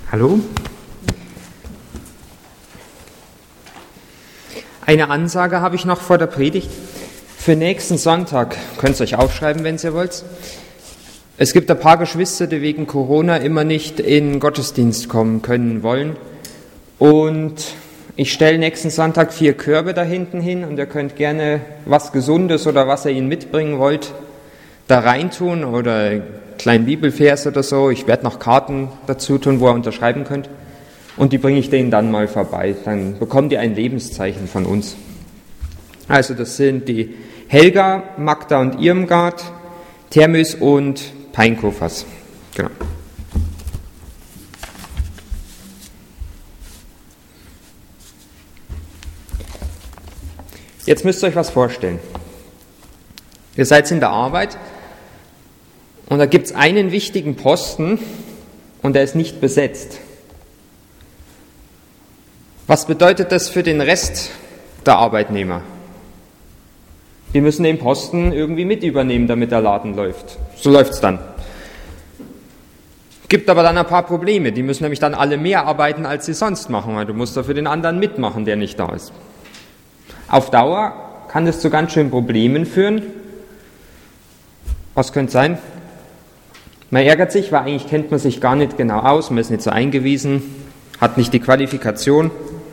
Hallo? Eine Ansage habe ich noch vor der Predigt. Für nächsten Sonntag, könnt ihr euch aufschreiben, wenn ihr wollt. Es gibt ein paar Geschwister, die wegen Corona immer nicht in den Gottesdienst kommen können wollen. Und ich stelle nächsten Sonntag 4 Körbe da hinten hin und ihr könnt gerne was Gesundes oder was ihr ihnen mitbringen wollt, da reintun oder einen kleinen Bibelvers oder so. Ich werde noch Karten dazu tun, wo ihr unterschreiben könnt. Und die bringe ich denen dann mal vorbei. Dann bekommt ihr ein Lebenszeichen von uns. Also das sind die Helga, Magda und Irmgard, Thermös und Peinkofers. Genau. Jetzt müsst ihr euch was vorstellen. Ihr seid in der Arbeit und da gibt es einen wichtigen Posten und der ist nicht besetzt. Was bedeutet das für den Rest der Arbeitnehmer? Die müssen den Posten irgendwie mit übernehmen, damit der Laden läuft. So läuft es dann. Gibt aber dann ein paar Probleme. Die müssen nämlich dann alle mehr arbeiten, als sie sonst machen, weil du musst da für den anderen mitmachen, der nicht da ist. Auf Dauer kann das zu ganz schönen Problemen führen. Was könnte sein? Man ärgert sich, weil eigentlich kennt man sich gar nicht genau aus, man ist nicht so eingewiesen, hat nicht die Qualifikation.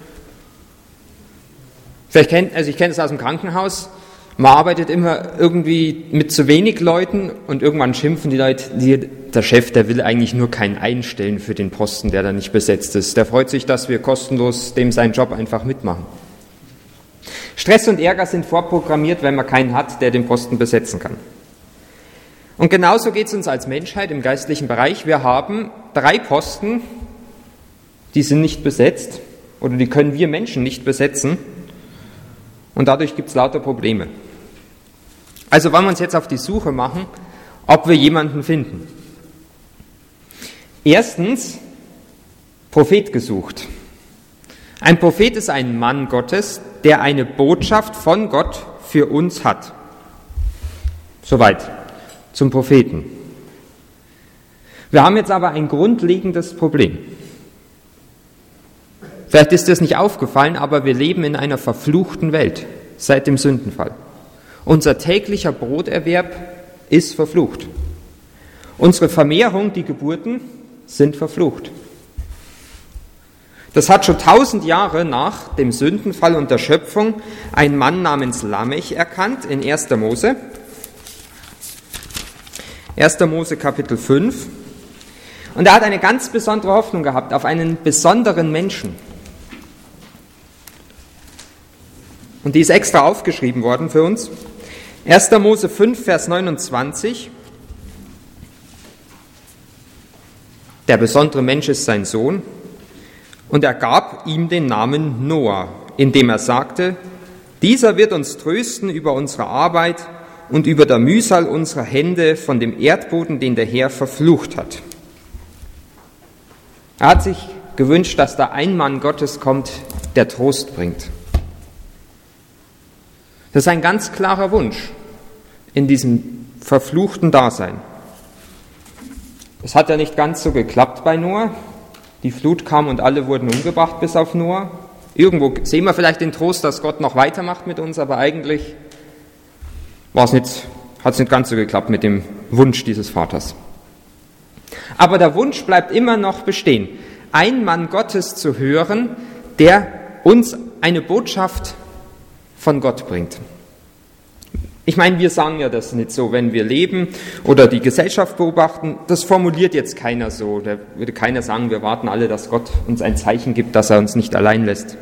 Ich kenne es aus dem Krankenhaus, man arbeitet immer irgendwie mit zu wenig Leuten und irgendwann schimpfen die Leute, der Chef, der will eigentlich nur keinen einstellen für den Posten, der da nicht besetzt ist. Der freut sich, dass wir kostenlos dem seinen Job einfach mitmachen. Stress und Ärger sind vorprogrammiert, wenn man keinen hat, der den Posten besetzen kann. Und genauso geht es uns als Menschheit im geistlichen Bereich. Wir haben 3 Posten, die sind nicht besetzt oder die können wir Menschen nicht besetzen und dadurch gibt es lauter Probleme. Also wollen wir uns jetzt auf die Suche machen, ob wir jemanden finden. Erstens, Prophet gesucht. Ein Prophet ist ein Mann Gottes, der eine Botschaft von Gott für uns hat. Soweit zum Propheten. Wir haben jetzt aber ein grundlegendes Problem. Vielleicht ist das nicht aufgefallen, aber wir leben in einer verfluchten Welt seit dem Sündenfall. Unser täglicher Broterwerb ist verflucht. Unsere Vermehrung, die Geburten, sind verflucht. Das hat schon 1000 Jahre nach dem Sündenfall und der Schöpfung ein Mann namens Lamech erkannt in 1. Mose. 1. Mose Kapitel 5. Und er hat eine ganz besondere Hoffnung gehabt auf einen besonderen Menschen. Und die ist extra aufgeschrieben worden für uns. 1. Mose 5, Vers 29. Der besondere Mensch ist sein Sohn. Und er gab ihm den Namen Noah, indem er sagte, dieser wird uns trösten über unsere Arbeit und über der Mühsal unserer Hände von dem Erdboden, den der Herr verflucht hat. Er hat sich gewünscht, dass da ein Mann Gottes kommt, der Trost bringt. Das ist ein ganz klarer Wunsch in diesem verfluchten Dasein. Es hat ja nicht ganz so geklappt bei Noah. Die Flut kam und alle wurden umgebracht, bis auf Noah. Irgendwo sehen wir vielleicht den Trost, dass Gott noch weitermacht mit uns, aber eigentlich hat es nicht ganz so geklappt mit dem Wunsch dieses Vaters. Aber der Wunsch bleibt immer noch bestehen, einen Mann Gottes zu hören, der uns eine Botschaft von Gott bringt. Ich meine, wir sagen ja das nicht so, wenn wir leben oder die Gesellschaft beobachten, das formuliert jetzt keiner so. Da würde keiner sagen, wir warten alle, dass Gott uns ein Zeichen gibt, dass er uns nicht allein lässt.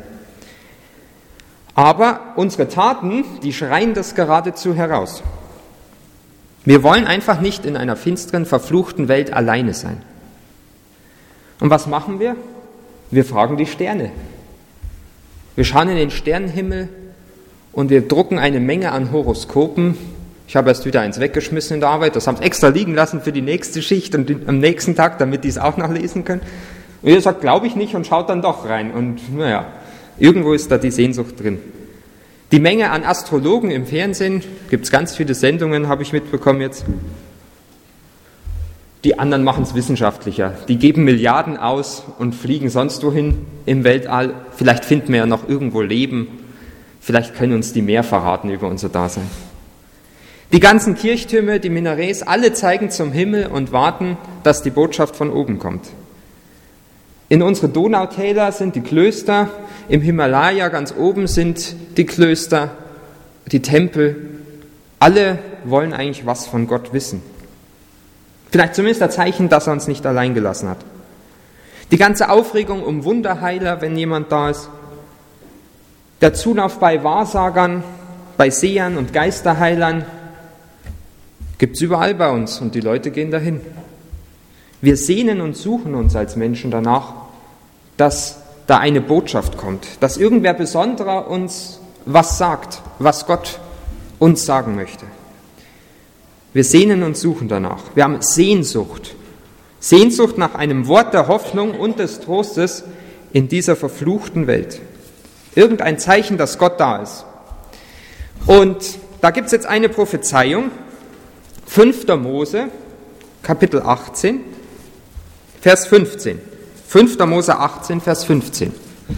Aber unsere Taten, die schreien das geradezu heraus. Wir wollen einfach nicht in einer finsteren, verfluchten Welt alleine sein. Und was machen wir? Wir fragen die Sterne. Wir schauen in den Sternenhimmel und wir drucken eine Menge an Horoskopen. Ich habe erst wieder eins weggeschmissen in der Arbeit, das haben sie extra liegen lassen für die nächste Schicht und am nächsten Tag, damit die es auch noch lesen können. Und ihr sagt, glaube ich nicht und schaut dann doch rein. Und naja, irgendwo ist da die Sehnsucht drin. Die Menge an Astrologen im Fernsehen, gibt es ganz viele Sendungen, habe ich mitbekommen jetzt. die anderen machen es wissenschaftlicher. Die geben Milliarden aus und fliegen sonst wohin im Weltall. Vielleicht finden wir ja noch irgendwo Leben. Vielleicht können uns die mehr verraten über unser Dasein. Die ganzen Kirchtürme, die Minarets, alle zeigen zum Himmel und warten, dass die Botschaft von oben kommt. In unseren Donautäler sind die Klöster, im Himalaya ganz oben sind die Klöster, die Tempel. Alle wollen eigentlich was von Gott wissen. Vielleicht zumindest ein Zeichen, dass er uns nicht allein gelassen hat. Die ganze Aufregung um Wunderheiler, wenn jemand da ist. Der Zulauf bei Wahrsagern, bei Sehern und Geisterheilern gibt es überall bei uns und die Leute gehen dahin. Wir sehnen und suchen uns als Menschen danach, dass da eine Botschaft kommt, dass irgendwer Besonderer uns was sagt, was Gott uns sagen möchte. Wir sehnen und suchen danach. Wir haben Sehnsucht. Sehnsucht nach einem Wort der Hoffnung und des Trostes in dieser verfluchten Welt. Irgendein Zeichen, dass Gott da ist. Und da gibt es jetzt eine Prophezeiung, 5. Mose, Kapitel 18, Vers 15. 5. Mose 18, Vers 15.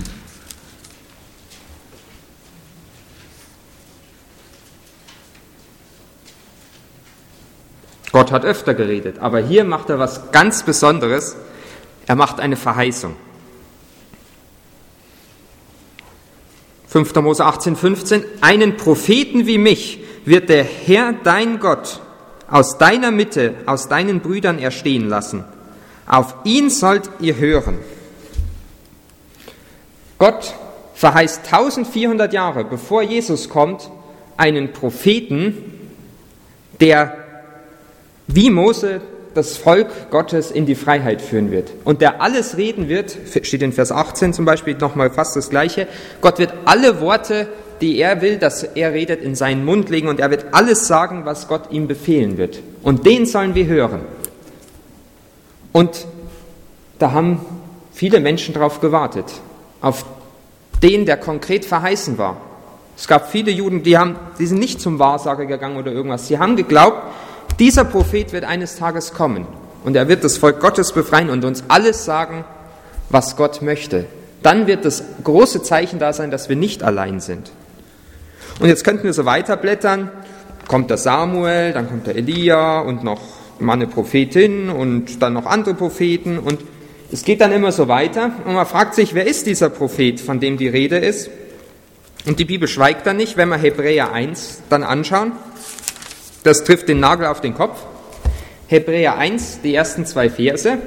Gott hat öfter geredet, aber hier macht er was ganz Besonderes. Er macht eine Verheißung. 5. Mose 18, 15. Einen Propheten wie mich wird der Herr, dein Gott, aus deiner Mitte, aus deinen Brüdern erstehen lassen. Auf ihn sollt ihr hören. Gott verheißt 1400 Jahre, bevor Jesus kommt, einen Propheten, der wie Mose das Volk Gottes in die Freiheit führen wird. Und der alles reden wird, steht in Vers 18 zum Beispiel nochmal fast das Gleiche, Gott wird alle Worte, die er will, dass er redet, in seinen Mund legen und er wird alles sagen, was Gott ihm befehlen wird. Und den sollen wir hören. Und da haben viele Menschen drauf gewartet, auf den, der konkret verheißen war. Es gab viele Juden, die sind nicht zum Wahrsager gegangen oder irgendwas. Sie haben geglaubt, dieser Prophet wird eines Tages kommen und er wird das Volk Gottes befreien und uns alles sagen, was Gott möchte. Dann wird das große Zeichen da sein, dass wir nicht allein sind. Und jetzt könnten wir so weiterblättern. Kommt der Samuel, dann kommt der Elia und noch mal eine Prophetin und dann noch andere Propheten. Und es geht dann immer so weiter. Und man fragt sich, wer ist dieser Prophet, von dem die Rede ist? Und die Bibel schweigt dann nicht, wenn wir Hebräer 1 dann anschauen. Das trifft den Nagel auf den Kopf. Hebräer 1, die ersten 2 Verse.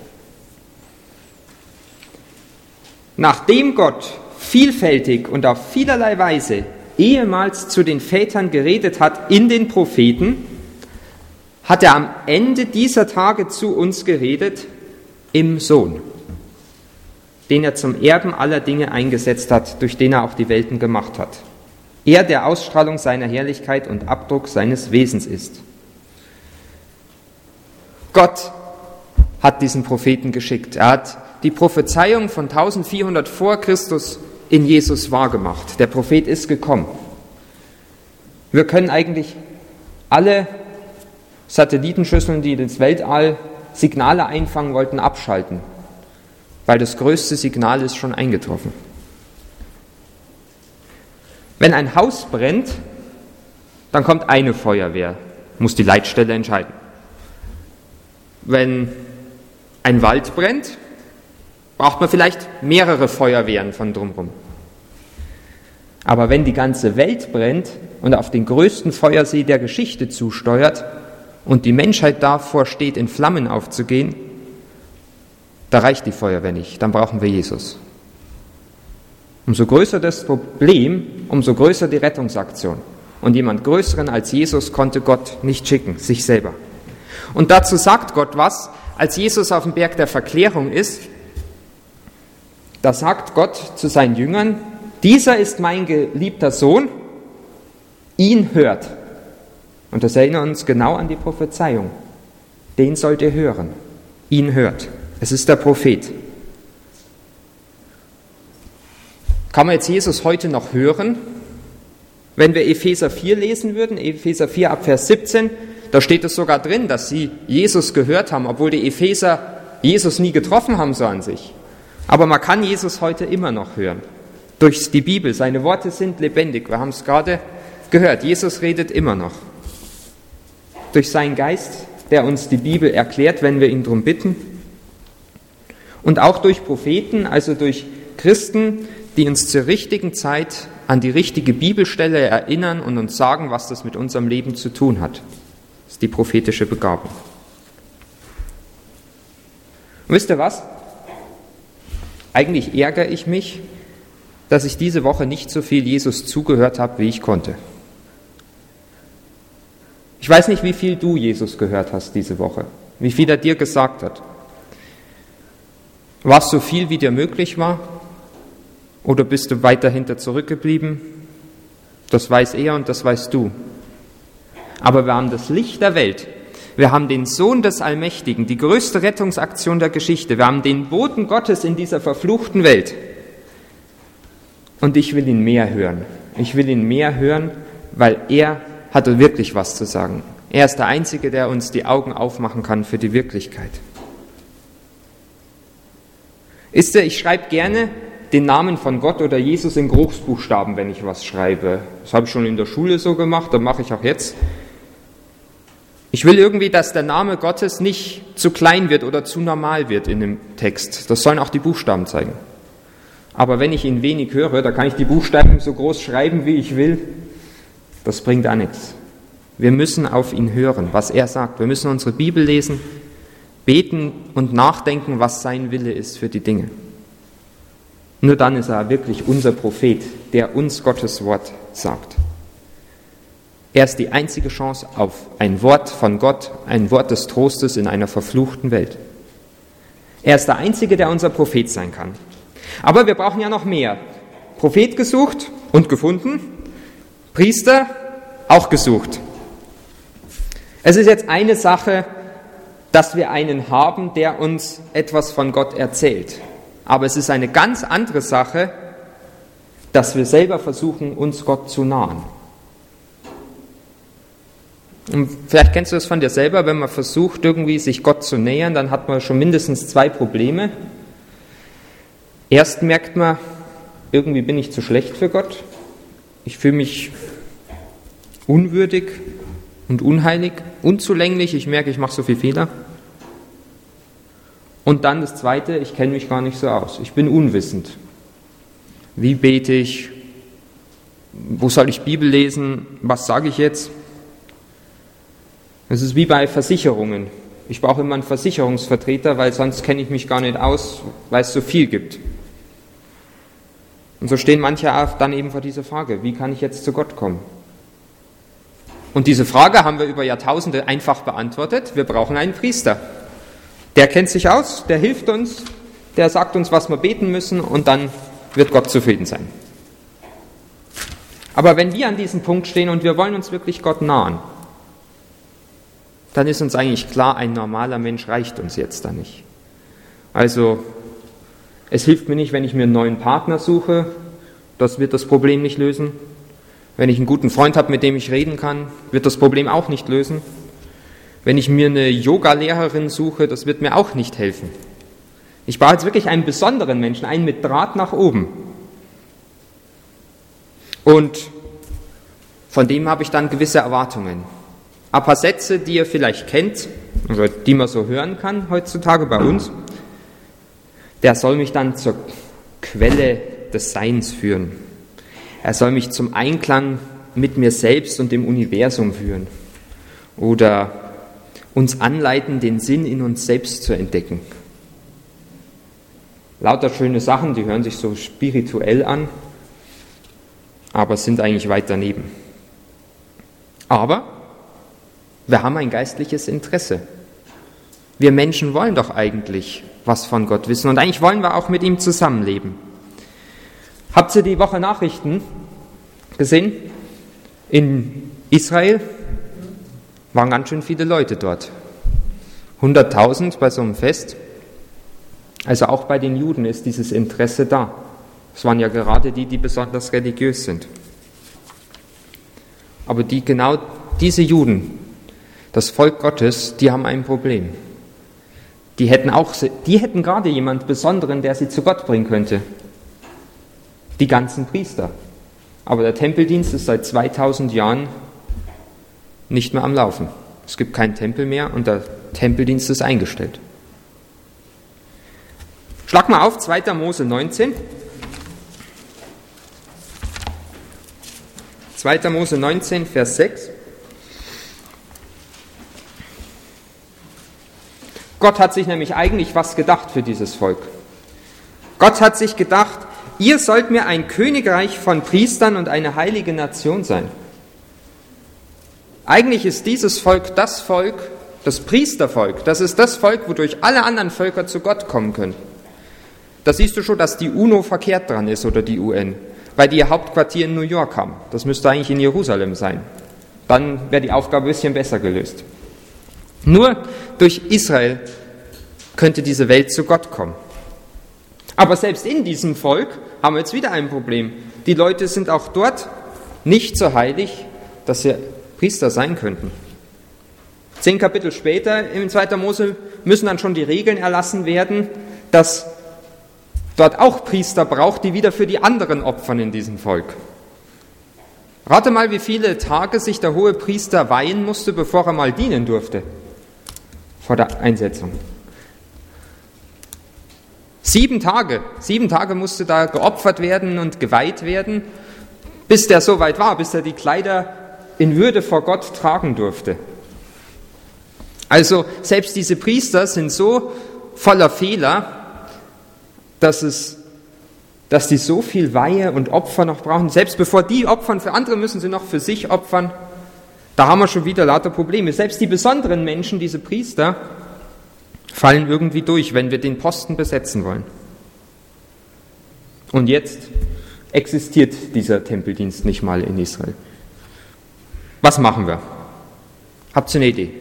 Nachdem Gott vielfältig und auf vielerlei Weise ehemals zu den Vätern geredet hat in den Propheten, hat er am Ende dieser Tage zu uns geredet im Sohn, den er zum Erben aller Dinge eingesetzt hat, durch den er auch die Welten gemacht hat. Er, der Ausstrahlung seiner Herrlichkeit und Abdruck seines Wesens ist. Gott hat diesen Propheten geschickt. Er hat die Prophezeiung von 1400 vor Christus in Jesus wahrgemacht. Der Prophet ist gekommen. Wir können eigentlich alle Satellitenschüsseln, die ins Weltall Signale einfangen wollten, abschalten, weil das größte Signal ist schon eingetroffen. Wenn ein Haus brennt, dann kommt eine Feuerwehr, muss die Leitstelle entscheiden. Wenn ein Wald brennt, braucht man vielleicht mehrere Feuerwehren von drumherum. Aber wenn die ganze Welt brennt und auf den größten Feuersee der Geschichte zusteuert und die Menschheit davor steht, in Flammen aufzugehen, da reicht die Feuerwehr nicht, dann brauchen wir Jesus. Umso größer das Problem, umso größer die Rettungsaktion. Und jemand Größeren als Jesus konnte Gott nicht schicken, sich selber. Und dazu sagt Gott was, als Jesus auf dem Berg der Verklärung ist, da sagt Gott zu seinen Jüngern, dieser ist mein geliebter Sohn, ihn hört. Und das erinnert uns genau an die Prophezeiung. Den sollt ihr hören, ihn hört. Es ist der Prophet. Kann man jetzt Jesus heute noch hören? Wenn wir Epheser 4 lesen würden, Epheser 4 ab Vers 17, Da steht es sogar drin, dass sie Jesus gehört haben, obwohl die Epheser Jesus nie getroffen haben, so an sich. Aber man kann Jesus heute immer noch hören. Durch die Bibel. Seine Worte sind lebendig. Wir haben es gerade gehört. Jesus redet immer noch. Durch seinen Geist, der uns die Bibel erklärt, wenn wir ihn darum bitten. Und auch durch Propheten, also durch Christen, die uns zur richtigen Zeit an die richtige Bibelstelle erinnern und uns sagen, was das mit unserem Leben zu tun hat. Das ist die prophetische Begabung. Und wisst ihr was? Eigentlich ärgere ich mich, dass ich diese Woche nicht so viel Jesus zugehört habe, wie ich konnte. Ich weiß nicht, wie viel du Jesus gehört hast diese Woche, wie viel er dir gesagt hat. War es so viel, wie dir möglich war? Oder bist du weiter hinter zurückgeblieben? Das weiß er und das weißt du. Aber wir haben das Licht der Welt. Wir haben den Sohn des Allmächtigen, die größte Rettungsaktion der Geschichte. Wir haben den Boten Gottes in dieser verfluchten Welt. Und ich will ihn mehr hören. Ich will ihn mehr hören, weil er hat wirklich was zu sagen. Er ist der Einzige, der uns die Augen aufmachen kann für die Wirklichkeit. Ich schreibe gerne den Namen von Gott oder Jesus in Großbuchstaben, wenn ich was schreibe. Das habe ich schon in der Schule so gemacht, das mache ich auch jetzt. Ich will irgendwie, dass der Name Gottes nicht zu klein wird oder zu normal wird in dem Text. Das sollen auch die Buchstaben zeigen. Aber wenn ich ihn wenig höre, da kann ich die Buchstaben so groß schreiben, wie ich will. Das bringt auch nichts. Wir müssen auf ihn hören, was er sagt. Wir müssen unsere Bibel lesen, beten und nachdenken, was sein Wille ist für die Dinge. Nur dann ist er wirklich unser Prophet, der uns Gottes Wort sagt. Er ist die einzige Chance auf ein Wort von Gott, ein Wort des Trostes in einer verfluchten Welt. Er ist der Einzige, der unser Prophet sein kann. Aber wir brauchen ja noch mehr. Prophet gesucht und gefunden, Priester auch gesucht. Es ist jetzt eine Sache, dass wir einen haben, der uns etwas von Gott erzählt. Aber es ist eine ganz andere Sache, dass wir selber versuchen, uns Gott zu nahen. Und vielleicht kennst du das von dir selber, wenn man versucht, irgendwie sich Gott zu nähern, dann hat man schon mindestens 2 Probleme. Erst merkt man, irgendwie bin ich zu schlecht für Gott. Ich fühle mich unwürdig und unheilig, unzulänglich. Ich merke, ich mache so viele Fehler. Und dann das Zweite, ich kenne mich gar nicht so aus. Ich bin unwissend. Wie bete ich? Wo soll ich Bibel lesen? Was sage ich jetzt? Es ist wie bei Versicherungen. Ich brauche immer einen Versicherungsvertreter, weil sonst kenne ich mich gar nicht aus, weil es so viel gibt. Und so stehen manche auch dann eben vor dieser Frage, wie kann ich jetzt zu Gott kommen? Und diese Frage haben wir über Jahrtausende einfach beantwortet. Wir brauchen einen Priester. Der kennt sich aus, der hilft uns, der sagt uns, was wir beten müssen und dann wird Gott zufrieden sein. Aber wenn wir an diesem Punkt stehen und wir wollen uns wirklich Gott nahen, dann ist uns eigentlich klar, ein normaler Mensch reicht uns jetzt da nicht. Also, es hilft mir nicht, wenn ich mir einen neuen Partner suche, das wird das Problem nicht lösen. Wenn ich einen guten Freund habe, mit dem ich reden kann, wird das Problem auch nicht lösen. Wenn ich mir eine Yoga-Lehrerin suche, das wird mir auch nicht helfen. Ich brauche jetzt wirklich einen besonderen Menschen, einen mit Draht nach oben. Und von dem habe ich dann gewisse Erwartungen. Ein paar Sätze, die ihr vielleicht kennt, also die man so hören kann heutzutage bei uns. Der soll mich dann zur Quelle des Seins führen. Er soll mich zum Einklang mit mir selbst und dem Universum führen. Oder uns anleiten, den Sinn in uns selbst zu entdecken. Lauter schöne Sachen, die hören sich so spirituell an, aber sind eigentlich weit daneben. Aber wir haben ein geistliches Interesse. Wir Menschen wollen doch eigentlich was von Gott wissen und eigentlich wollen wir auch mit ihm zusammenleben. Habt ihr die Woche Nachrichten gesehen? In Israel waren ganz schön viele Leute dort. 100.000 bei so einem Fest. Also auch bei den Juden ist dieses Interesse da. Es waren ja gerade die besonders religiös sind. Aber genau diese Juden, Das Volk Gottes, die haben ein Problem. Die hätten gerade jemand Besonderen, der sie zu Gott bringen könnte. Die ganzen Priester. Aber der Tempeldienst ist seit 2000 Jahren nicht mehr am Laufen. Es gibt keinen Tempel mehr und der Tempeldienst ist eingestellt. Schlag mal auf, 2. Mose 19. 2. Mose 19, Vers 6. Gott hat sich nämlich eigentlich was gedacht für dieses Volk. Gott hat sich gedacht, ihr sollt mir ein Königreich von Priestern und eine heilige Nation sein. Eigentlich ist dieses Volk, das Priestervolk, das ist das Volk, wodurch alle anderen Völker zu Gott kommen können. Da siehst du schon, dass die UNO verkehrt dran ist oder die UN, weil die ihr Hauptquartier in New York haben. Das müsste eigentlich in Jerusalem sein. Dann wäre die Aufgabe ein bisschen besser gelöst. Nur durch Israel könnte diese Welt zu Gott kommen. Aber selbst in diesem Volk haben wir jetzt wieder ein Problem. Die Leute sind auch dort nicht so heilig, dass sie Priester sein könnten. 10 Kapitel später im 2. Mose müssen dann schon die Regeln erlassen werden, dass dort auch Priester braucht, die wieder für die anderen opfern in diesem Volk. Rate mal, wie viele Tage sich der hohe Priester weihen musste, bevor er mal dienen durfte, vor der Einsetzung. 7 Tage. 7 Tage musste da geopfert werden und geweiht werden, bis der so weit war, bis er die Kleider in Würde vor Gott tragen durfte. Also selbst diese Priester sind so voller Fehler, dass die so viel Weihe und Opfer noch brauchen. Selbst bevor die opfern für andere, müssen sie noch für sich opfern. Da haben wir schon wieder lauter Probleme. Selbst die besonderen Menschen, diese Priester, fallen irgendwie durch, wenn wir den Posten besetzen wollen. Und jetzt existiert dieser Tempeldienst nicht mal in Israel. Was machen wir? Habt ihr eine Idee?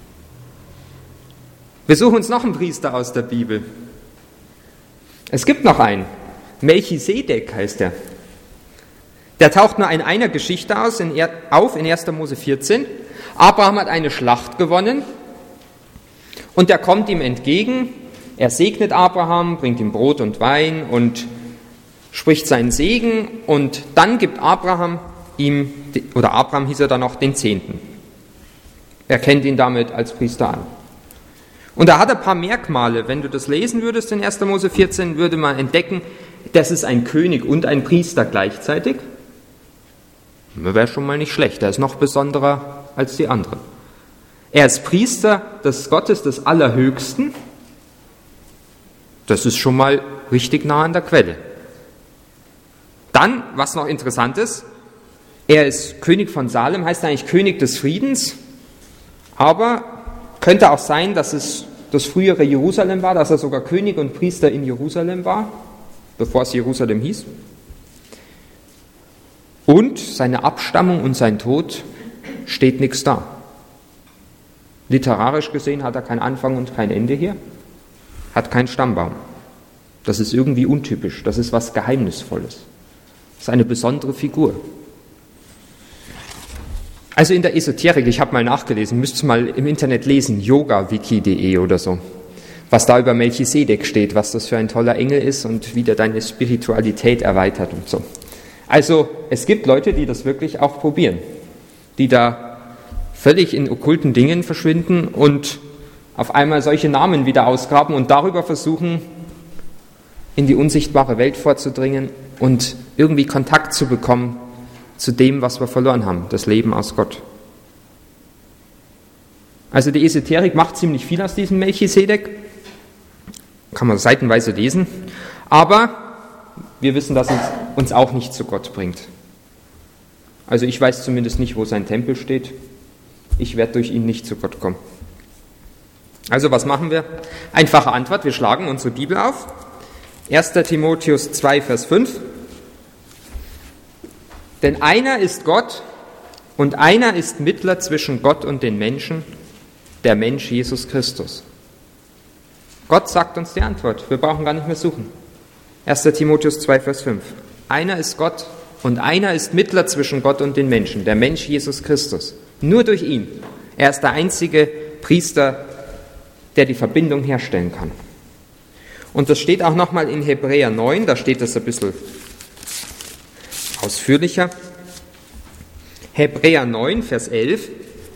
Wir suchen uns noch einen Priester aus der Bibel. Es gibt noch einen. Melchisedek heißt er. Der taucht nur in einer Geschichte auf in 1. Mose 14. Abraham hat eine Schlacht gewonnen und er kommt ihm entgegen. Er segnet Abraham, bringt ihm Brot und Wein und spricht seinen Segen und dann gibt Abraham hieß er dann noch, den 10. Er kennt ihn damit als Priester an. Und er hat ein paar Merkmale. Wenn du das lesen würdest in 1. Mose 14, würde man entdecken, das ist ein König und ein Priester gleichzeitig. Das wäre schon mal nicht schlecht. Er ist noch besonderer als die anderen. Er ist Priester des Gottes des Allerhöchsten. Das ist schon mal richtig nah an der Quelle. Dann, was noch interessant ist, er ist König von Salem, heißt eigentlich König des Friedens, aber könnte auch sein, dass es das frühere Jerusalem war, dass er sogar König und Priester in Jerusalem war, bevor es Jerusalem hieß. Und seine Abstammung und sein Tod steht nichts da. Literarisch gesehen hat er keinen Anfang und kein Ende hier, hat keinen Stammbaum. Das ist irgendwie untypisch, das ist was Geheimnisvolles. Das ist eine besondere Figur. Also in der Esoterik, ich habe mal nachgelesen, müsst ihr mal im Internet lesen, yogawiki.de oder so, was da über Melchisedek steht, was das für ein toller Engel ist und wie der deine Spiritualität erweitert und so. Also es gibt Leute, die das wirklich auch probieren, die da völlig in okkulten Dingen verschwinden und auf einmal solche Namen wieder ausgraben und darüber versuchen, in die unsichtbare Welt vorzudringen und irgendwie Kontakt zu bekommen zu dem, was wir verloren haben, das Leben aus Gott. Also die Esoterik macht ziemlich viel aus diesem Melchisedek, kann man seitenweise lesen, aber wir wissen, dass es uns auch nicht zu Gott bringt. Also ich weiß zumindest nicht, wo sein Tempel steht. Ich werde durch ihn nicht zu Gott kommen. Also was machen wir? Einfache Antwort, wir schlagen unsere Bibel auf. 1. Timotheus 2, Vers 5. Denn einer ist Gott und einer ist Mittler zwischen Gott und den Menschen, der Mensch Jesus Christus. Gott sagt uns die Antwort, wir brauchen gar nicht mehr suchen. 1. Timotheus 2, Vers 5. Einer ist Gott und einer ist Mittler zwischen Gott und den Menschen, der Mensch Jesus Christus. Nur durch ihn Er ist der einzige Priester, der die Verbindung herstellen kann. Und das steht auch nochmal in Hebräer 9, da steht das ein bisschen ausführlicher. Hebräer 9, Vers 11.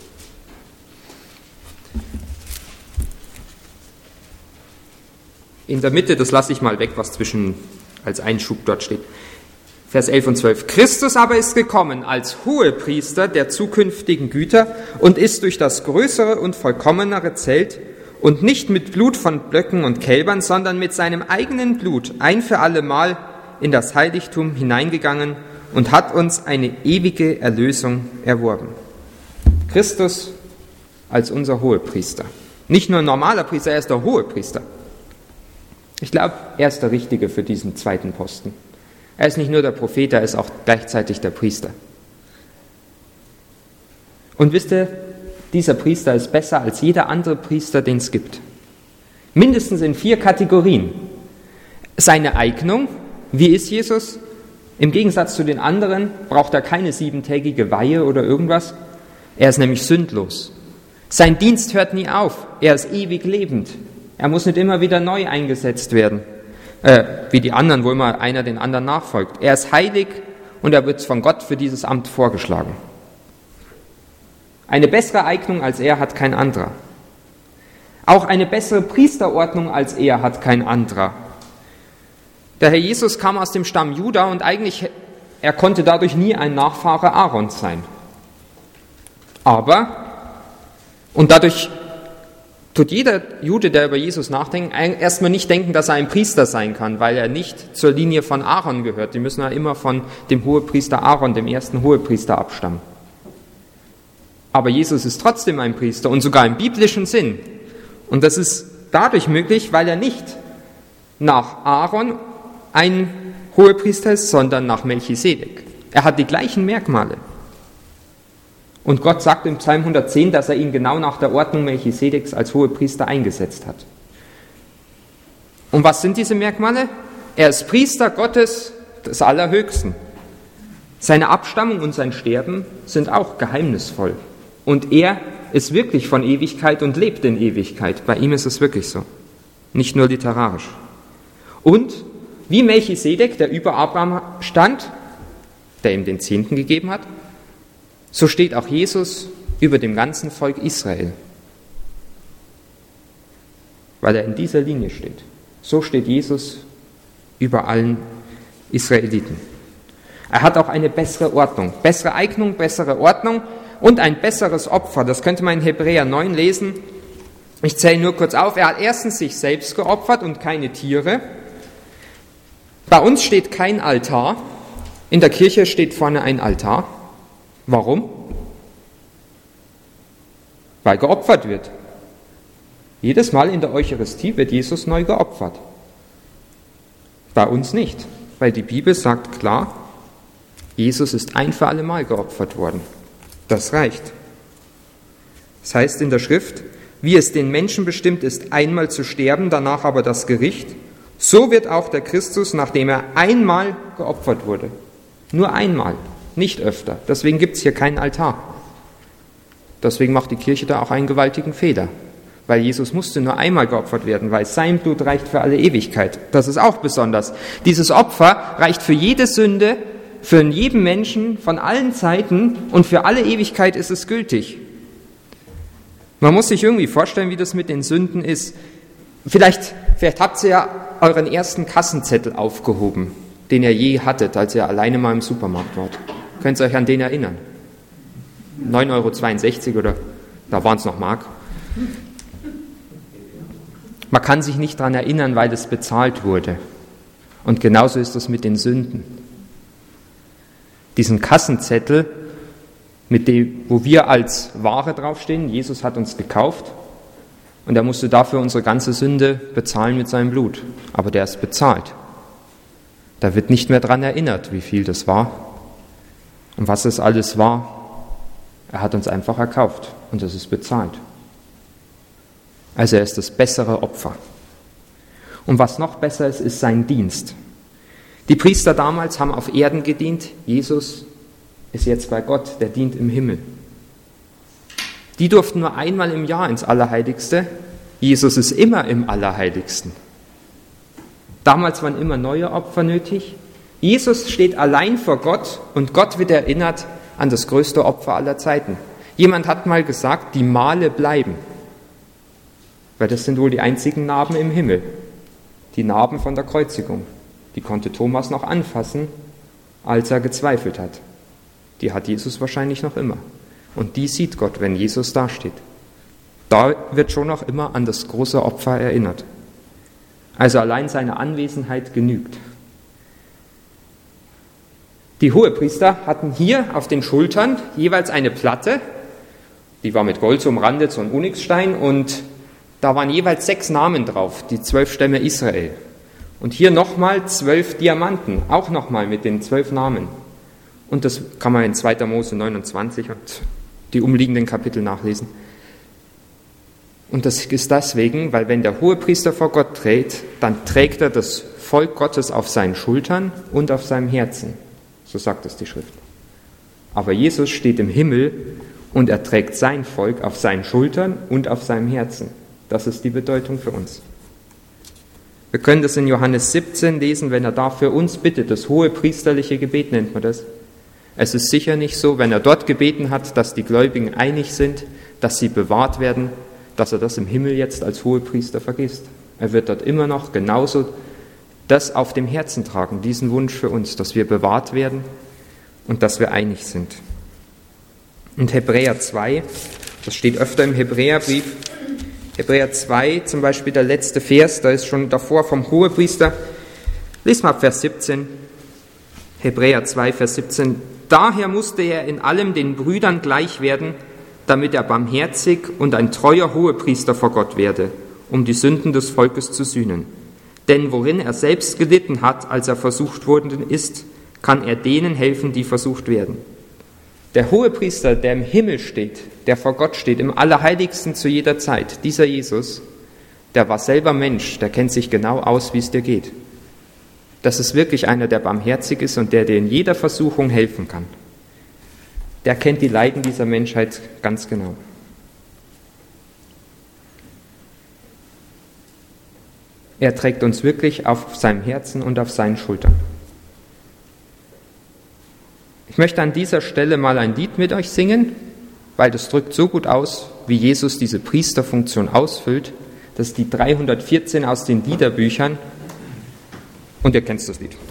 In der Mitte, das lasse ich mal weg, was als Einschub dort steht. Vers 11 und 12. Christus aber ist gekommen als Hohepriester der zukünftigen Güter und ist durch das größere und vollkommenere Zelt und nicht mit Blut von Böcken und Kälbern, sondern mit seinem eigenen Blut ein für alle Mal in das Heiligtum hineingegangen und hat uns eine ewige Erlösung erworben. Christus als unser Hohepriester. Nicht nur ein normaler Priester, er ist der Hohepriester. Ich glaube, er ist der Richtige für diesen zweiten Posten. Er ist nicht nur der Prophet, er ist auch gleichzeitig der Priester. Und wisst ihr, dieser Priester ist besser als jeder andere Priester, den es gibt. Mindestens in 4 Kategorien. Seine Eignung, wie ist Jesus? Im Gegensatz zu den anderen braucht er keine 7-tägige Weihe oder irgendwas. Er ist nämlich sündlos. Sein Dienst hört nie auf. Er ist ewig lebend. Er muss nicht immer wieder neu eingesetzt werden, wie die anderen, wo immer einer den anderen nachfolgt. Er ist heilig und er wird von Gott für dieses Amt vorgeschlagen. Eine bessere Eignung als er hat kein anderer. Auch eine bessere Priesterordnung als er hat kein anderer. Der Herr Jesus kam aus dem Stamm Juda und eigentlich, er konnte dadurch nie ein Nachfahre Aarons sein. Und dadurch tut jeder Jude, der über Jesus nachdenkt, erstmal nicht denken, dass er ein Priester sein kann, weil er nicht zur Linie von Aaron gehört. Die müssen ja immer von dem Hohepriester Aaron, dem ersten Hohepriester, abstammen. Aber Jesus ist trotzdem ein Priester und sogar im biblischen Sinn. Und das ist dadurch möglich, weil er nicht nach Aaron ein Hohepriester ist, sondern nach Melchisedek. Er hat die gleichen Merkmale. Und Gott sagt im Psalm 110, dass er ihn genau nach der Ordnung Melchisedeks als Hohepriester eingesetzt hat. Und was sind diese Merkmale? Er ist Priester Gottes des Allerhöchsten. Seine Abstammung und sein Sterben sind auch geheimnisvoll. Und er ist wirklich von Ewigkeit und lebt in Ewigkeit. Bei ihm ist es wirklich so. Nicht nur literarisch. Und wie Melchisedek, der über Abraham stand, der ihm den Zehnten gegeben hat, so steht auch Jesus über dem ganzen Volk Israel, weil er in dieser Linie steht. So steht Jesus über allen Israeliten. Er hat auch eine bessere Ordnung, bessere Eignung, bessere Ordnung und ein besseres Opfer. Das könnte man in Hebräer 9 lesen. Ich zähle nur kurz auf. Er hat erstens sich selbst geopfert und keine Tiere. Bei uns steht kein Altar. In der Kirche steht vorne ein Altar. Warum? Weil geopfert wird. Jedes Mal in der Eucharistie wird Jesus neu geopfert. Bei uns nicht, weil die Bibel sagt klar, Jesus ist ein für alle Mal geopfert worden. Das reicht. Das heißt in der Schrift, wie es den Menschen bestimmt ist, einmal zu sterben, danach aber das Gericht, so wird auch der Christus, nachdem er einmal geopfert wurde, nur einmal, nicht öfter. Deswegen gibt es hier keinen Altar. Deswegen macht die Kirche da auch einen gewaltigen Fehler. Weil Jesus musste nur einmal geopfert werden, weil sein Blut reicht für alle Ewigkeit. Das ist auch besonders. Dieses Opfer reicht für jede Sünde, für jeden Menschen von allen Zeiten und für alle Ewigkeit ist es gültig. Man muss sich irgendwie vorstellen, wie das mit den Sünden ist. Vielleicht habt ihr ja euren ersten Kassenzettel aufgehoben, den ihr je hattet, als ihr alleine mal im Supermarkt wart. Könnt ihr euch an den erinnern? 9,62 € oder da waren es noch Mark. Man kann sich nicht daran erinnern, weil es bezahlt wurde. Und genauso ist es mit den Sünden. Diesen Kassenzettel, wo wir als Ware draufstehen, Jesus hat uns gekauft und er musste dafür unsere ganze Sünde bezahlen mit seinem Blut. Aber der ist bezahlt. Da wird nicht mehr daran erinnert, wie viel das war und was es alles war. Er hat uns einfach erkauft und das ist bezahlt. Also er ist das bessere Opfer. Und was noch besser ist, ist sein Dienst. Die Priester damals haben auf Erden gedient. Jesus ist jetzt bei Gott, der dient im Himmel. Die durften nur einmal im Jahr ins Allerheiligste. Jesus ist immer im Allerheiligsten. Damals waren immer neue Opfer nötig. Jesus steht allein vor Gott und Gott wird erinnert an das größte Opfer aller Zeiten. Jemand hat mal gesagt, die Male bleiben. Weil das sind wohl die einzigen Narben im Himmel. Die Narben von der Kreuzigung. Die konnte Thomas noch anfassen, als er gezweifelt hat. Die hat Jesus wahrscheinlich noch immer. Und die sieht Gott, wenn Jesus dasteht. Da wird schon noch immer an das große Opfer erinnert. Also allein seine Anwesenheit genügt. Die Hohepriester hatten hier auf den Schultern jeweils eine Platte, die war mit Gold umrandet, so ein Onyxstein, und da waren jeweils 6 Namen drauf, die 12 Stämme Israel. Und hier nochmal 12 Diamanten, auch nochmal mit den 12 Namen. Und das kann man in 2. Mose 29 und die umliegenden Kapitel nachlesen. Und das ist deswegen, weil wenn der Hohepriester vor Gott tritt, dann trägt er das Volk Gottes auf seinen Schultern und auf seinem Herzen. So sagt es die Schrift. Aber Jesus steht im Himmel und er trägt sein Volk auf seinen Schultern und auf seinem Herzen. Das ist die Bedeutung für uns. Wir können das in Johannes 17 lesen, wenn er da für uns bittet. Das hohepriesterliche Gebet nennt man das. Es ist sicher nicht so, wenn er dort gebeten hat, dass die Gläubigen einig sind, dass sie bewahrt werden, dass er das im Himmel jetzt als Hohepriester vergisst. Er wird dort immer noch genauso das auf dem Herzen tragen, diesen Wunsch für uns, dass wir bewahrt werden und dass wir einig sind. Und Hebräer 2, das steht öfter im Hebräerbrief, Hebräer 2, zum Beispiel der letzte Vers, da ist schon davor vom Hohepriester. Lies mal Vers 17, Hebräer 2, Vers 17. Daher musste er in allem den Brüdern gleich werden, damit er barmherzig und ein treuer Hohepriester vor Gott werde, um die Sünden des Volkes zu sühnen. Denn worin er selbst gelitten hat, als er versucht worden ist, kann er denen helfen, die versucht werden. Der Hohepriester, der im Himmel steht, der vor Gott steht, im Allerheiligsten zu jeder Zeit, dieser Jesus, der war selber Mensch, der kennt sich genau aus, wie es dir geht. Das ist wirklich einer, der barmherzig ist und der dir in jeder Versuchung helfen kann. Der kennt die Leiden dieser Menschheit ganz genau. Er trägt uns wirklich auf seinem Herzen und auf seinen Schultern. Ich möchte an dieser Stelle mal ein Lied mit euch singen, weil das drückt so gut aus, wie Jesus diese Priesterfunktion ausfüllt. Das ist die 314 aus den Liederbüchern. Und ihr kennt das Lied.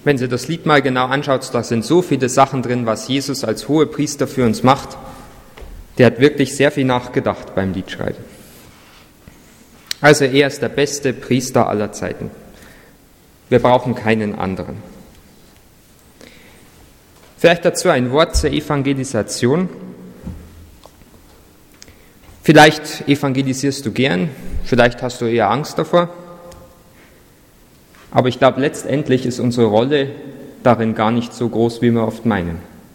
Wenn Sie das Lied mal genau anschaut, da sind so viele Sachen drin, was Jesus als Hohepriester für uns macht. Der hat wirklich sehr viel nachgedacht beim Liedschreiben. Also er ist der beste Priester aller Zeiten. Wir brauchen keinen anderen. Vielleicht dazu ein Wort zur Evangelisation. Vielleicht evangelisierst du gern, vielleicht hast du eher Angst davor. Aber ich glaube, letztendlich ist unsere Rolle darin gar nicht so groß, wie wir oft meinen.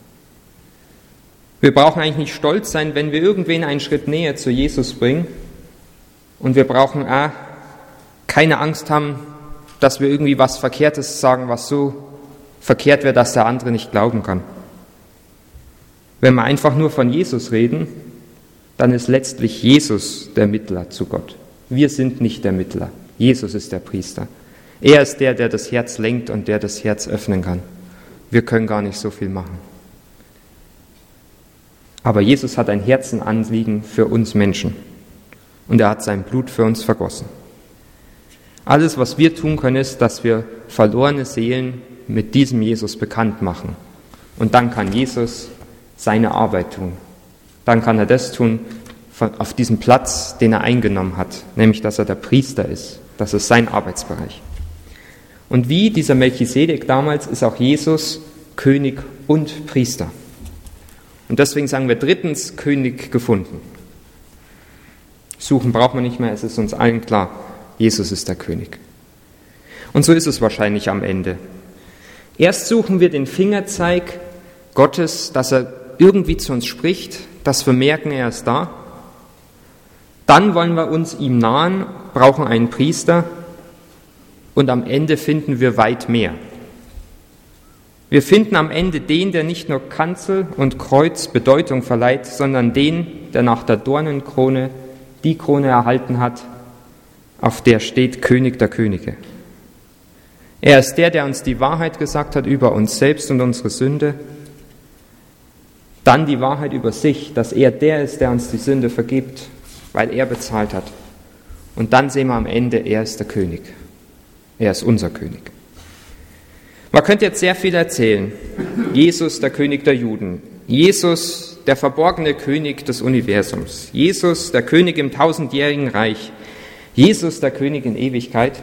Wir brauchen eigentlich nicht stolz sein, wenn wir irgendwen einen Schritt näher zu Jesus bringen. Und wir brauchen auch keine Angst haben, dass wir irgendwie was Verkehrtes sagen, was so verkehrt wäre, dass der andere nicht glauben kann. Wenn wir einfach nur von Jesus reden, dann ist letztlich Jesus der Mittler zu Gott. Wir sind nicht der Mittler. Jesus ist der Priester. Er ist der, der das Herz lenkt und der das Herz öffnen kann. Wir können gar nicht so viel machen. Aber Jesus hat ein Herzenanliegen für uns Menschen. Und er hat sein Blut für uns vergossen. Alles, was wir tun können, ist, dass wir verlorene Seelen mit diesem Jesus bekannt machen. Und dann kann Jesus seine Arbeit tun. Dann kann er das tun auf diesem Platz, den er eingenommen hat, nämlich, dass er der Priester ist. Das ist sein Arbeitsbereich. Und wie dieser Melchisedek damals ist auch Jesus König und Priester. Und deswegen sagen wir drittens, König gefunden. Suchen braucht man nicht mehr, es ist uns allen klar, Jesus ist der König. Und so ist es wahrscheinlich am Ende. Erst suchen wir den Fingerzeig Gottes, dass er irgendwie zu uns spricht, dass wir merken, er ist da. Dann wollen wir uns ihm nahen, brauchen einen Priester und am Ende finden wir weit mehr. Wir finden am Ende den, der nicht nur Kanzel und Kreuz Bedeutung verleiht, sondern den, der nach der Dornenkrone die Krone erhalten hat, auf der steht König der Könige. Er ist der, der uns die Wahrheit gesagt hat über uns selbst und unsere Sünde, dann die Wahrheit über sich, dass er der ist, der uns die Sünde vergibt, weil er bezahlt hat. Und dann sehen wir am Ende, er ist der König. Er ist unser König. Man könnte jetzt sehr viel erzählen. Jesus, der König der Juden. Jesus, der verborgene König des Universums. Jesus, der König im 1000-jährigen Reich. Jesus, der König in Ewigkeit.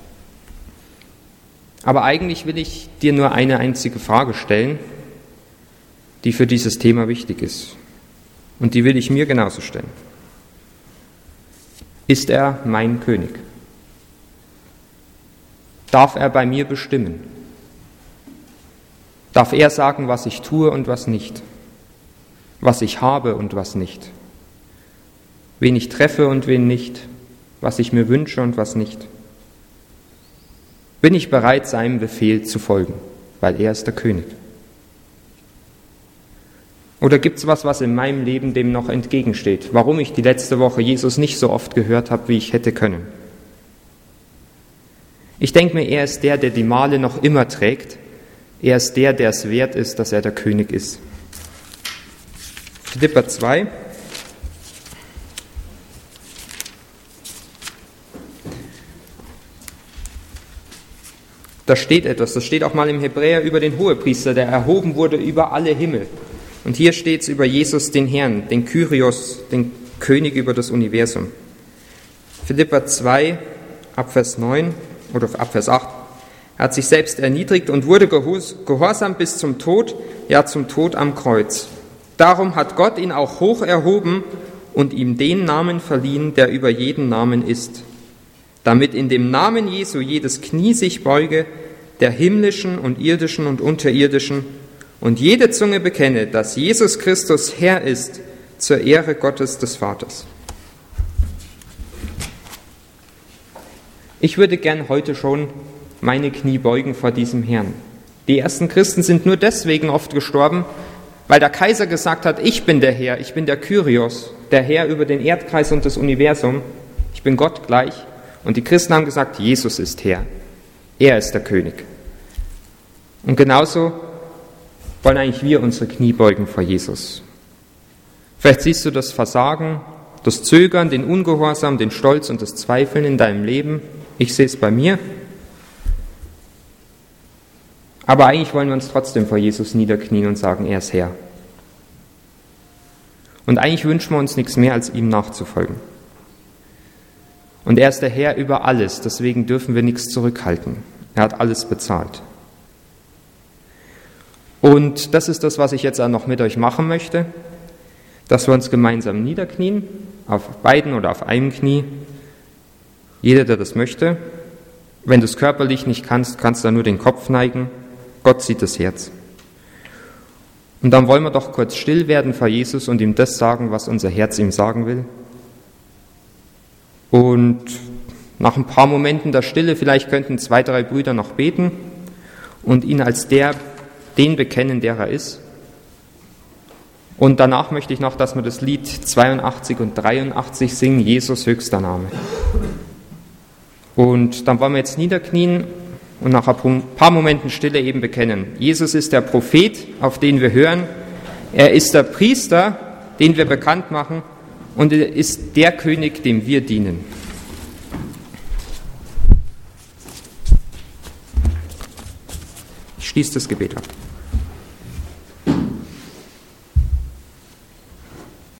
Aber eigentlich will ich dir nur eine einzige Frage stellen, die für dieses Thema wichtig ist. Und die will ich mir genauso stellen. Ist er mein König? Darf er bei mir bestimmen? Darf er sagen, was ich tue und was nicht? Was ich habe und was nicht? Wen ich treffe und wen nicht? Was ich mir wünsche und was nicht? Bin ich bereit, seinem Befehl zu folgen, weil er ist der König? Oder gibt es was in meinem Leben dem noch entgegensteht, warum ich die letzte Woche Jesus nicht so oft gehört habe, wie ich hätte können? Ich denke mir, er ist der, der die Male noch immer trägt. Er ist der, der es wert ist, dass er der König ist. Philipper 2. Da steht etwas, das steht auch mal im Hebräer über den Hohepriester, der erhoben wurde über alle Himmel. Und hier steht es über Jesus, den Herrn, den Kyrios, den König über das Universum. Philipper 2, Abvers 9 oder Abvers 8. Er hat sich selbst erniedrigt und wurde gehorsam bis zum Tod, ja zum Tod am Kreuz. Darum hat Gott ihn auch hoch erhoben und ihm den Namen verliehen, der über jeden Namen ist, damit in dem Namen Jesu jedes Knie sich beuge, der himmlischen und irdischen und unterirdischen, und jede Zunge bekenne, dass Jesus Christus Herr ist, zur Ehre Gottes des Vaters. Ich würde gern heute schon meine Knie beugen vor diesem Herrn. Die ersten Christen sind nur deswegen oft gestorben, weil der Kaiser gesagt hat, ich bin der Herr, ich bin der Kyrios, der Herr über den Erdkreis und das Universum, ich bin Gott gleich. Und die Christen haben gesagt, Jesus ist Herr, er ist der König. Und genauso wollen eigentlich wir unsere Knie beugen vor Jesus. Vielleicht siehst du das Versagen, das Zögern, den Ungehorsam, den Stolz und das Zweifeln in deinem Leben. Ich sehe es bei mir. Aber eigentlich wollen wir uns trotzdem vor Jesus niederknien und sagen, er ist Herr. Und eigentlich wünschen wir uns nichts mehr, als ihm nachzufolgen. Und er ist der Herr über alles, deswegen dürfen wir nichts zurückhalten. Er hat alles bezahlt. Und das ist das, was ich jetzt auch noch mit euch machen möchte, dass wir uns gemeinsam niederknien, auf beiden oder auf einem Knie. Jeder, der das möchte. Wenn du es körperlich nicht kannst, kannst du nur den Kopf neigen. Gott sieht das Herz. Und dann wollen wir doch kurz still werden vor Jesus und ihm das sagen, was unser Herz ihm sagen will. Und nach ein paar Momenten der Stille, vielleicht könnten 2, 3 Brüder noch beten und ihn als den bekennen, der er ist. Und danach möchte ich noch, dass wir das Lied 82 und 83 singen, Jesus höchster Name. Und dann wollen wir jetzt niederknien und nach ein paar Momenten Stille eben bekennen. Jesus ist der Prophet, auf den wir hören. Er ist der Priester, den wir bekannt machen. Und er ist der König, dem wir dienen. Ich schließe das Gebet ab.